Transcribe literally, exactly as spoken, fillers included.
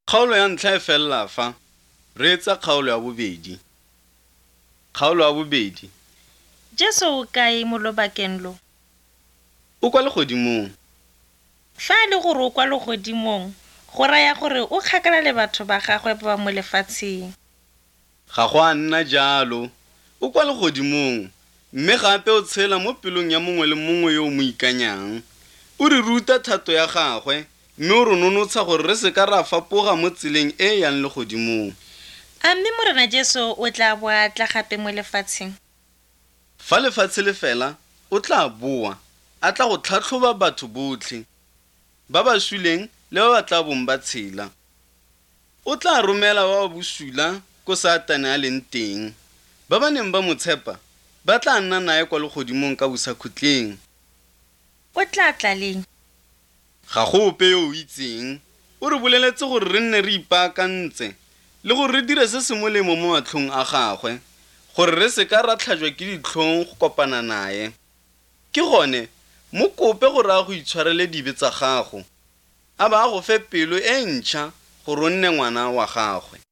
Kgaolo ya ntlha e fella fa re etsa kgaolo ya bobedi. Kgaolo ya bobedi. Jesu o kae mo lobakeng lo? O kwa legodimong. Fa a le gore o kwa legodimong, go raya gore o kgakala le batho ba gagwe ba ba mo lefatsheng. Ga go a nna jalo. O kwa legodimong, mme gape o tshela mo pelong ya mongwe le mongwe yo o mo ikanyang. O re ruta thato ya gagwe, mme o re nonotsha gore re se ka ra fapoga mo tseleng e e yang legodimong. A mme Morena Jesu o tla bo a tla gape mo lefatsheng? Fa lefatshe le fela, o tla boa, a tla go tlhatlhoba batho botlhe, ba ba shweleng le ba ba tla bong ba tshela. O tla romela ba ba bosula ko Satane a leng teng. Ba ba neng ba mo tshepa ba tla nna nae kwa legodimong ka bosakhutleng. O tla tla leng? Ga go ope yo o itseng. O re boleletse gore re nne re ipaakantse le gore re dire se se molemo mo matlhong a gagwe, gore re se ka ra tlhajwa ke ditlhong go kopana nae. Ke gone mo kope gore a go itshwarele dibe tsa gago, a ba a go fe pelo e ntšha gore o nne ngwana wa gagwe.